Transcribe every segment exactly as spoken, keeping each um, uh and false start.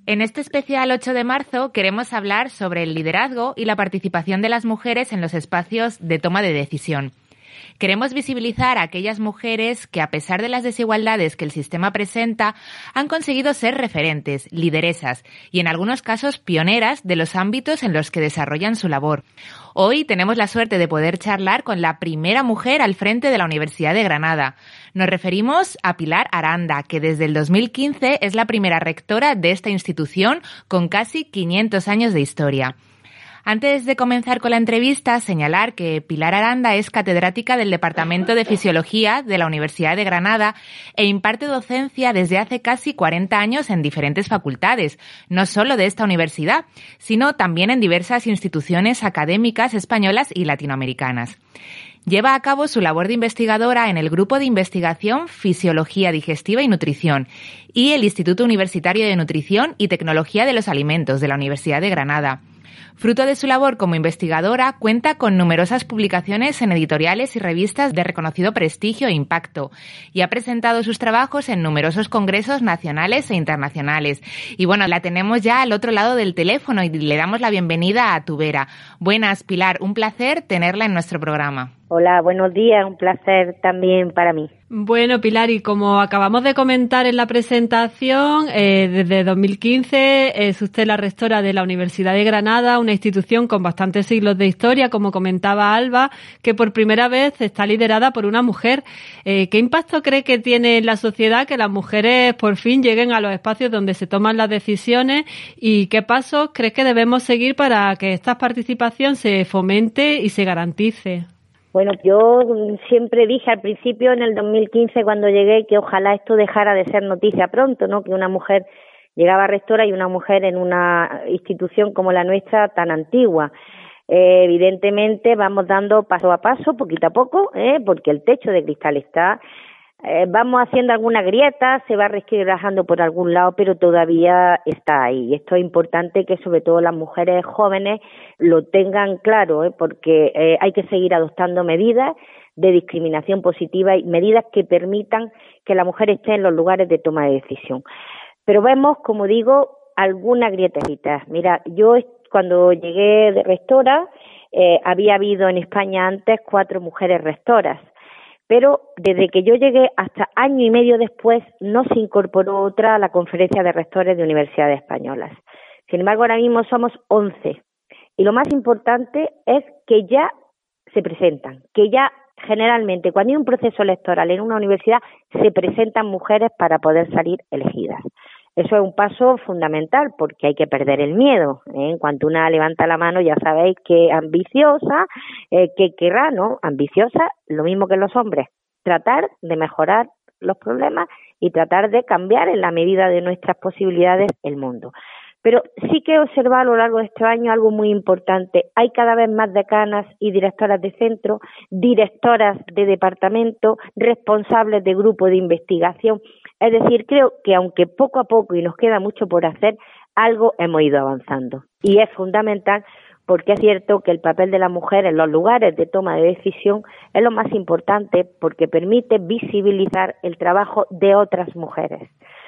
En este especial ocho de marzo queremos hablar sobre el liderazgo y la participación de las mujeres en los espacios de toma de decisión. Queremos visibilizar a aquellas mujeres que, a pesar de las desigualdades que el sistema presenta, han conseguido ser referentes, lideresas y, en algunos casos, pioneras de los ámbitos en los que desarrollan su labor. Hoy tenemos la suerte de poder charlar con la primera mujer al frente de la Universidad de Granada. Nos referimos a Pilar Aranda, que desde el dos mil quince es la primera rectora de esta institución con casi quinientos años de historia. Antes de comenzar con la entrevista, señalar que Pilar Aranda es catedrática del Departamento de Fisiología de la Universidad de Granada e imparte docencia desde hace casi cuarenta años en diferentes facultades, no solo de esta universidad, sino también en diversas instituciones académicas españolas y latinoamericanas. Lleva a cabo su labor de investigadora en el Grupo de Investigación Fisiología Digestiva y Nutrición y el Instituto Universitario de Nutrición y Tecnología de los Alimentos de la Universidad de Granada. Fruto de su labor como investigadora, cuenta con numerosas publicaciones en editoriales y revistas de reconocido prestigio e impacto y ha presentado sus trabajos en numerosos congresos nacionales e internacionales. Y bueno, la tenemos ya al otro lado del teléfono y le damos la bienvenida a Tubera. Buenas, Pilar, un placer tenerla en nuestro programa. Hola, buenos días, un placer también para mí. Bueno, Pilar, y como acabamos de comentar en la presentación, eh, desde dos mil quince es usted la rectora de la Universidad de Granada, una institución con bastantes siglos de historia, como comentaba Alba, que por primera vez está liderada por una mujer. Eh, ¿Qué impacto cree que tiene en la sociedad que las mujeres por fin lleguen a los espacios donde se toman las decisiones y qué pasos cree que debemos seguir para que esta participación se fomente y se garantice? Bueno, yo siempre dije al principio, en el dos mil quince, cuando llegué, que ojalá esto dejara de ser noticia pronto, ¿no? Que una mujer llegaba rectora y una mujer en una institución como la nuestra tan antigua. Eh, evidentemente vamos dando paso a paso, poquito a poco, ¿eh? Porque el techo de cristal está. Eh, vamos haciendo alguna grieta, se va resquebrajando por algún lado, pero todavía está ahí. Y esto es importante que sobre todo las mujeres jóvenes lo tengan claro, ¿eh? Porque eh, hay que seguir adoptando medidas de discriminación positiva y medidas que permitan que la mujer esté en los lugares de toma de decisión. Pero vemos, como digo, algunas grietecitas. Mira, yo cuando llegué de rectora, eh, había habido en España antes cuatro mujeres rectoras. Pero desde que yo llegué hasta año y medio después no se incorporó otra a la conferencia de rectores de universidades españolas. Sin embargo, ahora mismo somos once. Y lo más importante es que ya se presentan, que ya generalmente cuando hay un proceso electoral en una universidad se presentan mujeres para poder salir elegidas. Eso es un paso fundamental porque hay que perder el miedo, ¿eh? En cuanto una levanta la mano ya sabéis que ambiciosa, eh, que querrá, ¿no? Ambiciosa, lo mismo que los hombres, tratar de mejorar los problemas y tratar de cambiar en la medida de nuestras posibilidades el mundo. Pero sí que he observado a lo largo de este año algo muy importante. Hay cada vez más decanas y directoras de centro, directoras de departamento, responsables de grupos de investigación. Es decir, creo que aunque poco a poco y nos queda mucho por hacer, algo hemos ido avanzando. Y es fundamental porque es cierto que el papel de la mujer en los lugares de toma de decisión es lo más importante porque permite visibilizar el trabajo de otras mujeres.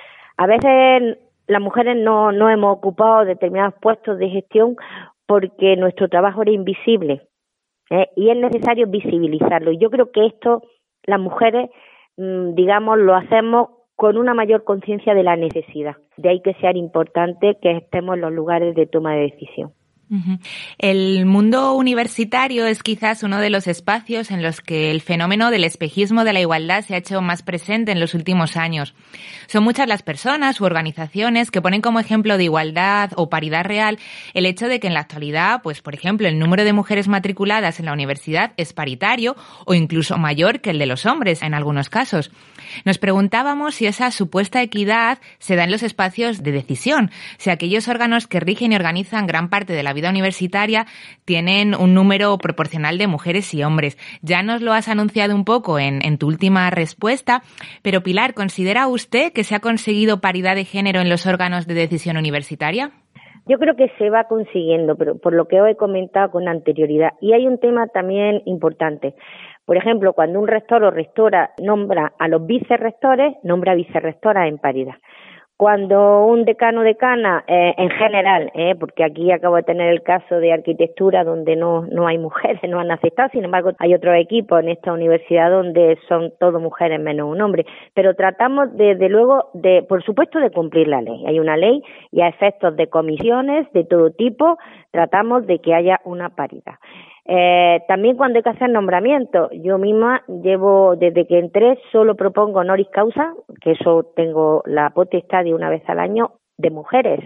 A veces las mujeres no, no hemos ocupado determinados puestos de gestión porque nuestro trabajo era invisible, ¿eh? Y es necesario visibilizarlo. Y yo creo que esto, las mujeres, mmm, digamos, lo hacemos con una mayor conciencia de la necesidad. De ahí que sea importante que estemos en los lugares de toma de decisión. Uh-huh. El mundo universitario es quizás uno de los espacios en los que el fenómeno del espejismo de la igualdad se ha hecho más presente en los últimos años. Son muchas las personas u organizaciones que ponen como ejemplo de igualdad o paridad real el hecho de que en la actualidad, pues por ejemplo, el número de mujeres matriculadas en la universidad es paritario o incluso mayor que el de los hombres en algunos casos. Nos preguntábamos si esa supuesta equidad se da en los espacios de decisión, si aquellos órganos que rigen y organizan gran parte de la vida universitaria tienen un número proporcional de mujeres y hombres. Ya nos lo has anunciado un poco en, en tu última respuesta, pero Pilar, ¿considera usted que se ha conseguido paridad de género en los órganos de decisión universitaria? Yo creo que se va consiguiendo, pero por lo que os he comentado con anterioridad. Y hay un tema también importante. Por ejemplo, cuando un rector o rectora nombra a los vicerrectores, nombra vicerrectoras en paridad. Cuando un decano o decana, eh, en general, eh, porque aquí acabo de tener el caso de arquitectura donde no no hay mujeres, no han aceptado, sin embargo hay otros equipos en esta universidad donde son todo mujeres menos un hombre, pero tratamos desde luego de, por supuesto, de cumplir la ley. Hay una ley y a efectos de comisiones de todo tipo tratamos de que haya una paridad. Eh, también cuando hay que hacer nombramientos, yo misma llevo, desde que entré, solo propongo honoris causa, que eso tengo la potestad de una vez al año, de mujeres.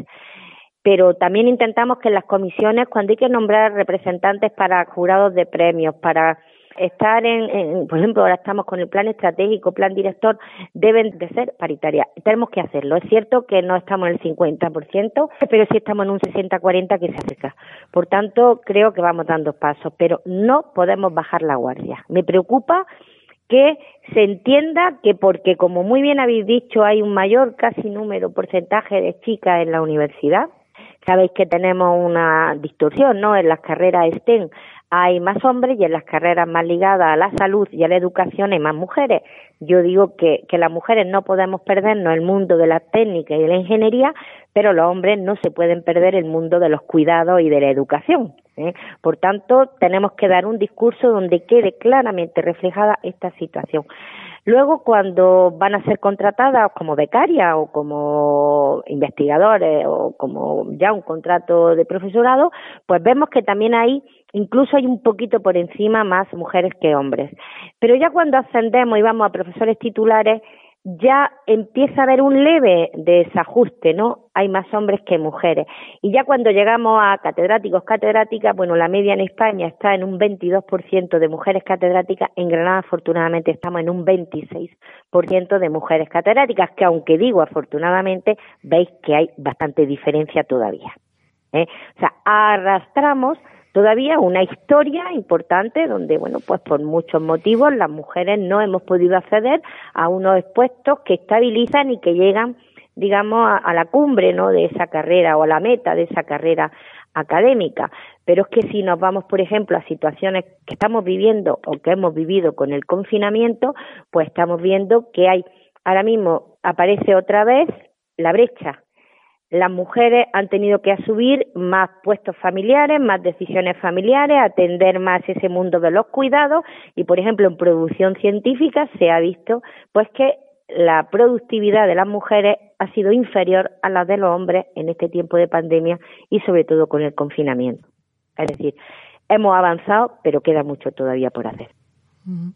Pero también intentamos que en las comisiones, cuando hay que nombrar representantes para jurados de premios, para estar en, en, por ejemplo, ahora estamos con el plan estratégico, plan director, deben de ser paritarias. Tenemos que hacerlo. Es cierto que no estamos en el cincuenta por ciento, pero sí estamos en un sesenta cuarenta que se acerca. Por tanto, creo que vamos dando pasos, pero no podemos bajar la guardia. Me preocupa que se entienda que porque, como muy bien habéis dicho, hay un mayor casi número, porcentaje de chicas en la universidad. Sabéis que tenemos una distorsión, ¿no? En las carreras STEM hay más hombres y en las carreras más ligadas a la salud y a la educación hay más mujeres. Yo digo que, que las mujeres no podemos perdernos el mundo de la técnica y de la ingeniería, pero los hombres no se pueden perder el mundo de los cuidados y de la educación, ¿eh? Por tanto, tenemos que dar un discurso donde quede claramente reflejada esta situación. Luego, cuando van a ser contratadas como becarias o como investigadores o como ya un contrato de profesorado, pues vemos que también hay, incluso hay un poquito por encima más mujeres que hombres. Pero ya cuando ascendemos y vamos a profesores titulares, ya empieza a haber un leve desajuste, ¿no? Hay más hombres que mujeres. Y ya cuando llegamos a catedráticos, catedráticas, bueno, la media en España está en un veintidós por ciento de mujeres catedráticas. En Granada, afortunadamente, estamos en un veintiséis por ciento de mujeres catedráticas, que aunque digo afortunadamente, veis que hay bastante diferencia todavía, ¿eh? O sea, arrastramos todavía una historia importante donde, bueno, pues por muchos motivos las mujeres no hemos podido acceder a unos puestos que estabilizan y que llegan, digamos, a, a la cumbre, ¿no?, de esa carrera o a la meta de esa carrera académica. Pero es que si nos vamos, por ejemplo, a situaciones que estamos viviendo o que hemos vivido con el confinamiento, pues estamos viendo que hay, ahora mismo aparece otra vez la brecha. Las mujeres han tenido que asumir más puestos familiares, más decisiones familiares, atender más ese mundo de los cuidados y, por ejemplo, en producción científica se ha visto pues que la productividad de las mujeres ha sido inferior a la de los hombres en este tiempo de pandemia y sobre todo con el confinamiento. Es decir, hemos avanzado, pero queda mucho todavía por hacer. Uh-huh.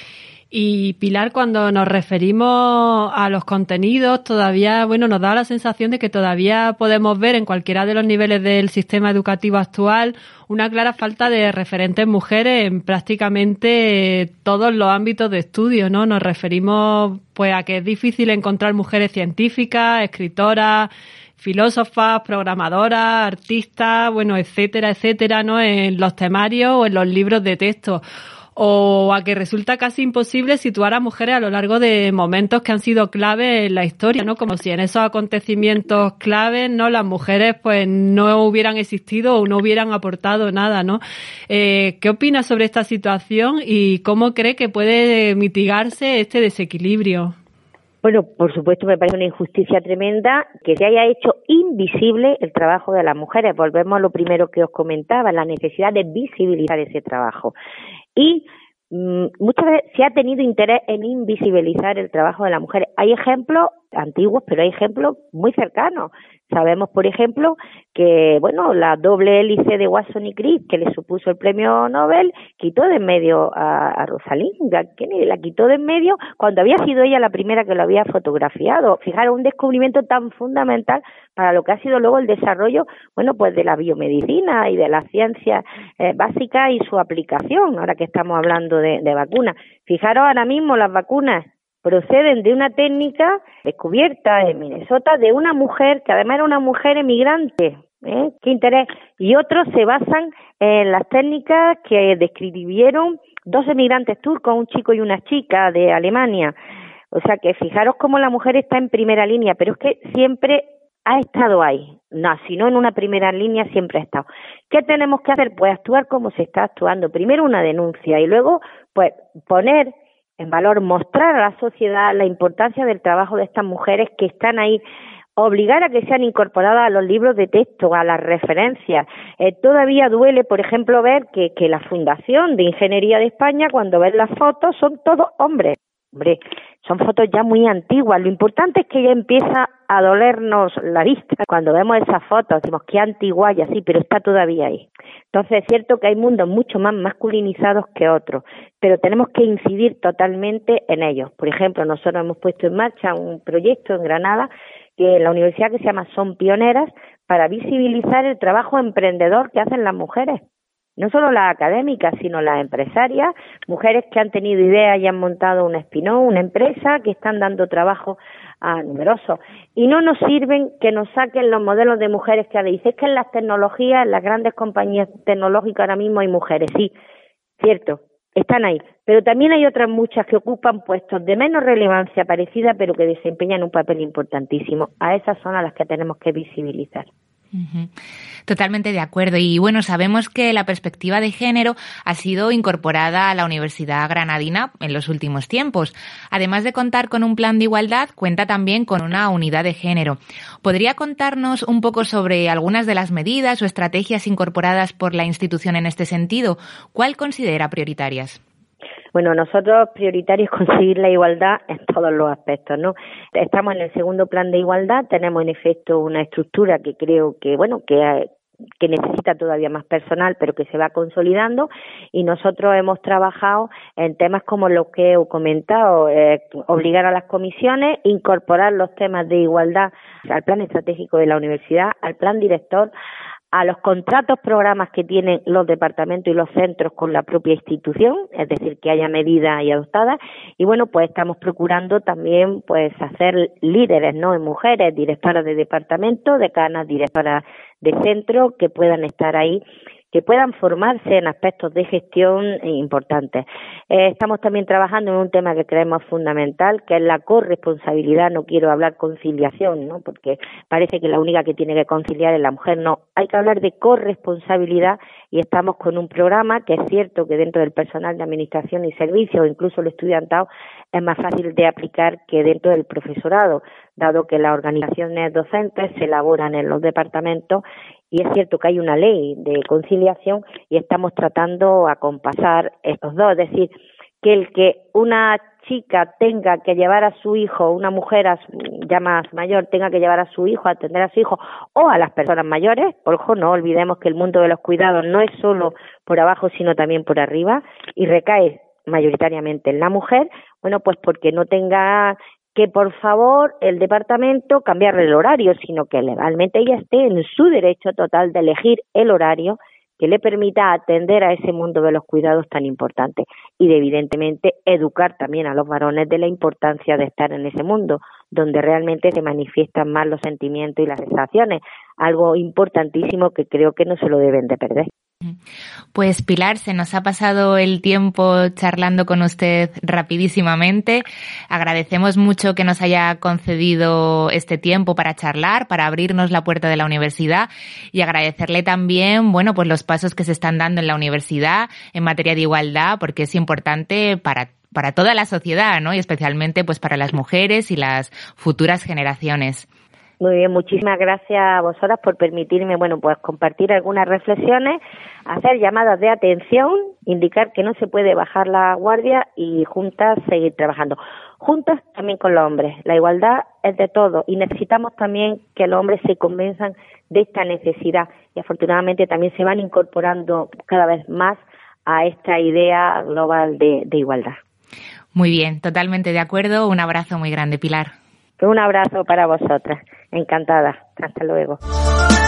Y Pilar, cuando nos referimos a los contenidos, todavía, bueno, nos da la sensación de que todavía podemos ver en cualquiera de los niveles del sistema educativo actual una clara falta de referentes mujeres en prácticamente todos los ámbitos de estudio, ¿no? Nos referimos, pues, a que es difícil encontrar mujeres científicas, escritoras, filósofas, programadoras, artistas, bueno, etcétera, etcétera, ¿no?, en los temarios o en los libros de texto. O a que resulta casi imposible situar a mujeres a lo largo de momentos que han sido clave en la historia, ¿no? Como si en esos acontecimientos claves, ¿no?, las mujeres pues no hubieran existido o no hubieran aportado nada, ¿no? Eh, ¿qué opina sobre esta situación y cómo cree que puede mitigarse este desequilibrio? Bueno, por supuesto me parece una injusticia tremenda que se haya hecho invisible el trabajo de las mujeres. Volvemos a lo primero que os comentaba, la necesidad de visibilizar ese trabajo. Y mmm, muchas veces se ha tenido interés en invisibilizar el trabajo de las mujeres. Hay ejemplos antiguos, pero hay ejemplos muy cercanos. Sabemos, por ejemplo, que, bueno, la doble hélice de Watson y Crick, que le supuso el premio Nobel, quitó de en medio a, a Rosalind Kennedy, la quitó de en medio cuando había sido ella la primera que lo había fotografiado. Fijaros, un descubrimiento tan fundamental para lo que ha sido luego el desarrollo, bueno, pues de la biomedicina y de la ciencia eh, básica y su aplicación, ahora que estamos hablando de, de vacunas. Fijaros, ahora mismo las vacunas proceden de una técnica descubierta en Minnesota de una mujer que además era una mujer emigrante, ¿eh? Qué interés. Y otros se basan en las técnicas que describieron dos emigrantes turcos, un chico y una chica de Alemania. O sea que fijaros cómo la mujer está en primera línea, pero es que siempre ha estado ahí. No, si no en una primera línea siempre ha estado. ¿Qué tenemos que hacer? Pues actuar como se está actuando. Primero una denuncia y luego pues poner en valor, mostrar a la sociedad la importancia del trabajo de estas mujeres que están ahí obligar a que sean incorporadas a los libros de texto, a las referencias. Eh, todavía duele, por ejemplo, ver que, que la Fundación de Ingeniería de España, cuando ves las fotos, son todos hombres. Hombre, son fotos ya muy antiguas. Lo importante es que ya empieza a dolernos la vista. Cuando vemos esas fotos, decimos qué antigua y así, pero está todavía ahí. Entonces es cierto que hay mundos mucho más masculinizados que otros, pero tenemos que incidir totalmente en ellos. Por ejemplo, nosotros hemos puesto en marcha un proyecto en Granada, que en la universidad, que se llama Son Pioneras, para visibilizar el trabajo emprendedor que hacen las mujeres. No solo las académicas, sino las empresarias, mujeres que han tenido ideas y han montado un spin-off, una empresa, que están dando trabajo a numerosos. Y no nos sirven que nos saquen los modelos de mujeres que dicen que en las tecnologías, en las grandes compañías tecnológicas ahora mismo hay mujeres. Sí, cierto, están ahí. Pero también hay otras muchas que ocupan puestos de menos relevancia parecida, pero que desempeñan un papel importantísimo. A esas son a las que tenemos que visibilizar. Uh-huh. Totalmente de acuerdo. Y bueno, sabemos que la perspectiva de género ha sido incorporada a la Universidad Granadina en los últimos tiempos. Además de contar con un plan de igualdad, cuenta también con una unidad de género. ¿Podría contarnos un poco sobre algunas de las medidas o estrategias incorporadas por la institución en este sentido? ¿Cuál considera prioritarias? Bueno, nosotros prioritario es conseguir la igualdad en todos los aspectos, ¿no? Estamos en el segundo plan de igualdad, tenemos en efecto una estructura que creo que, bueno, que, que necesita todavía más personal, pero que se va consolidando, y nosotros hemos trabajado en temas como los que he comentado, eh, obligar a las comisiones, incorporar los temas de igualdad al plan estratégico de la universidad, al plan director, a los contratos, programas que tienen los departamentos y los centros con la propia institución, es decir, que haya medidas y adoptadas. Y bueno, pues estamos procurando también pues hacer líderes, ¿no?, en mujeres, directoras de departamento, decanas, directoras de centro, que puedan estar ahí, que puedan formarse en aspectos de gestión importantes. Eh, estamos también trabajando en un tema que creemos fundamental, que es la corresponsabilidad. No quiero hablar conciliación, ¿no?, porque parece que la única que tiene que conciliar es la mujer. No, hay que hablar de corresponsabilidad, y estamos con un programa que es cierto que dentro del personal de administración y servicios, incluso el estudiantado, es más fácil de aplicar que dentro del profesorado, dado que las organizaciones docentes se elaboran en los departamentos. Y es cierto que hay una ley de conciliación y estamos tratando a compasar estos dos, es decir, que el que una chica tenga que llevar a su hijo, una mujer ya más mayor tenga que llevar a su hijo, a atender a su hijo, o a las personas mayores. Ojo, no olvidemos que el mundo de los cuidados no es solo por abajo, sino también por arriba, y recae mayoritariamente en la mujer. Bueno, pues porque no tenga que, por favor, el departamento cambiarle el horario, sino que legalmente ella esté en su derecho total de elegir el horario que le permita atender a ese mundo de los cuidados tan importante, y de, evidentemente, educar también a los varones de la importancia de estar en ese mundo, donde realmente se manifiestan más los sentimientos y las sensaciones, algo importantísimo que creo que no se lo deben de perder. Pues Pilar, se nos ha pasado el tiempo charlando con usted rapidísimamente. Agradecemos mucho que nos haya concedido este tiempo para charlar, para abrirnos la puerta de la universidad, y agradecerle también, bueno, pues los pasos que se están dando en la universidad en materia de igualdad, porque es importante para para toda la sociedad, ¿no? Y especialmente pues para las mujeres y las futuras generaciones. Muy bien, muchísimas gracias a vosotras por permitirme, bueno, pues compartir algunas reflexiones, hacer llamadas de atención, indicar que no se puede bajar la guardia y juntas seguir trabajando. Juntas también con los hombres. La igualdad es de todos y necesitamos también que los hombres se convenzan de esta necesidad, y afortunadamente también se van incorporando cada vez más a esta idea global de, de igualdad. Muy bien, totalmente de acuerdo. Un abrazo muy grande, Pilar. Un abrazo para vosotras. Encantada. Hasta luego.